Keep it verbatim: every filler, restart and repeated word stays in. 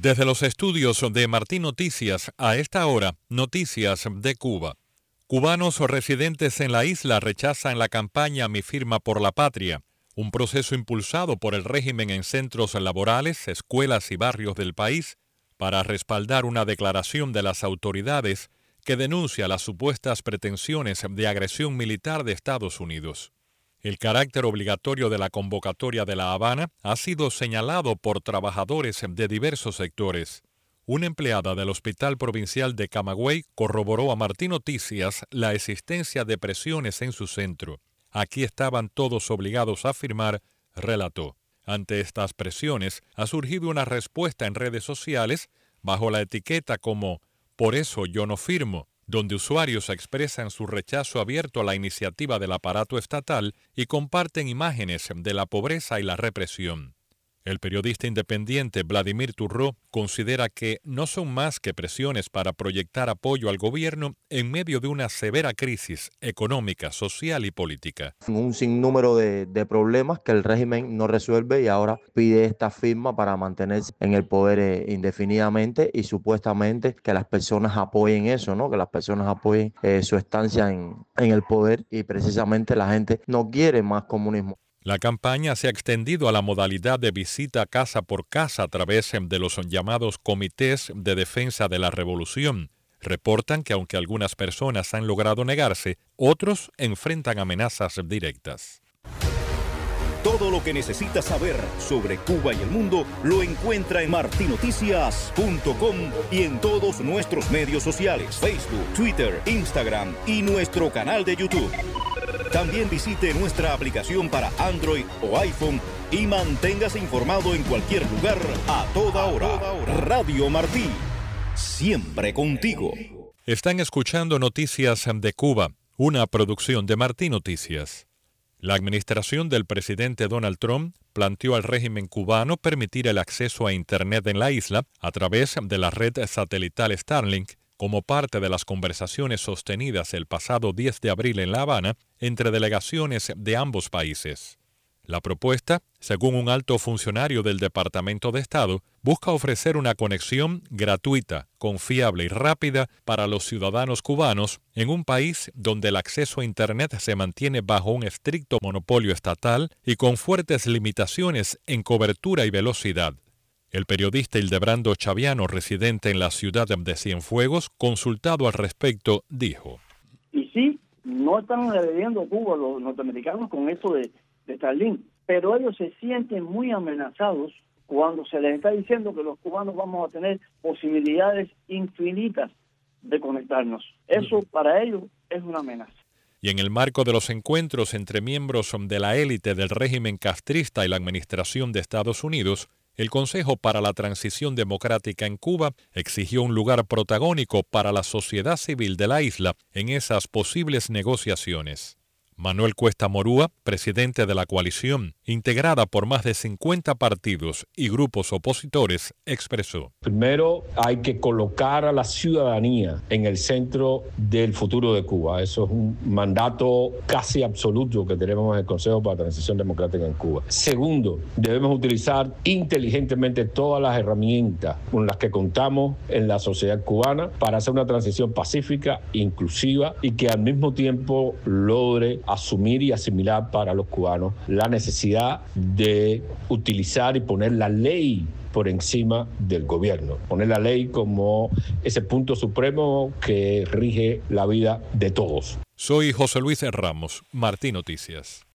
Desde los estudios de Martín Noticias, a esta hora, noticias de Cuba. Cubanos residentes en la isla rechazan la campaña Mi Firma por la Patria, un proceso impulsado por el régimen en centros laborales, escuelas y barrios del país para respaldar una declaración de las autoridades que denuncia las supuestas pretensiones de agresión militar de Estados Unidos. El carácter obligatorio de la convocatoria de La Habana ha sido señalado por trabajadores de diversos sectores. Una empleada del Hospital Provincial de Camagüey corroboró a Martín Noticias la existencia de presiones en su centro. Aquí estaban todos obligados a firmar, relató. Ante estas presiones ha surgido una respuesta en redes sociales bajo la etiqueta como «Por eso yo no firmo», donde usuarios expresan su rechazo abierto a la iniciativa del aparato estatal y comparten imágenes de la pobreza y la represión. El periodista independiente Vladimir Turró considera que no son más que presiones para proyectar apoyo al gobierno en medio de una severa crisis económica, social y política. Un sinnúmero de, de problemas que el régimen no resuelve y ahora pide esta firma para mantenerse en el poder eh, indefinidamente y supuestamente que las personas apoyen eso, ¿no? Que las personas apoyen eh, su estancia en, en el poder y precisamente la gente no quiere más comunismo. La campaña se ha extendido a la modalidad de visita casa por casa a través de los llamados comités de defensa de la revolución. Reportan que aunque algunas personas han logrado negarse, otros enfrentan amenazas directas. Todo lo que necesita saber sobre Cuba y el mundo lo encuentra en martin noticias punto com y en todos nuestros medios sociales, Facebook, Twitter, Instagram y nuestro canal de YouTube. También visite nuestra aplicación para Android o iPhone y manténgase informado en cualquier lugar, a toda hora. Radio Martí, siempre contigo. Están escuchando Noticias de Cuba, una producción de Martín Noticias. La administración del presidente Donald Trump planteó al régimen cubano permitir el acceso a Internet en la isla a través de la red satelital Starlink, como parte de las conversaciones sostenidas el pasado diez de abril en La Habana entre delegaciones de ambos países. La propuesta, según un alto funcionario del Departamento de Estado, busca ofrecer una conexión gratuita, confiable y rápida para los ciudadanos cubanos en un país donde el acceso a Internet se mantiene bajo un estricto monopolio estatal y con fuertes limitaciones en cobertura y velocidad. El periodista Hildebrando Chaviano, residente en la ciudad de Cienfuegos, consultado al respecto, dijo: Y sí, no están agrediendo Cuba los norteamericanos con esto de, de Starlink, pero ellos se sienten muy amenazados cuando se les está diciendo que los cubanos vamos a tener posibilidades infinitas de conectarnos. Eso para ellos es una amenaza. Y en el marco de los encuentros entre miembros de la élite del régimen castrista y la administración de Estados Unidos, el Consejo para la Transición Democrática en Cuba exigió un lugar protagónico para la sociedad civil de la isla en esas posibles negociaciones. Manuel Cuesta Morúa, presidente de la coalición, integrada por más de cincuenta partidos y grupos opositores, expresó: Primero, hay que colocar a la ciudadanía en el centro del futuro de Cuba. Eso es un mandato casi absoluto que tenemos en el Consejo para la Transición Democrática en Cuba. Segundo, debemos utilizar inteligentemente todas las herramientas con las que contamos en la sociedad cubana para hacer una transición pacífica, inclusiva y que al mismo tiempo logre asumir y asimilar para los cubanos la necesidad de utilizar y poner la ley por encima del gobierno, poner la ley como ese punto supremo que rige la vida de todos. Soy José Luis Ramos, Martín Noticias.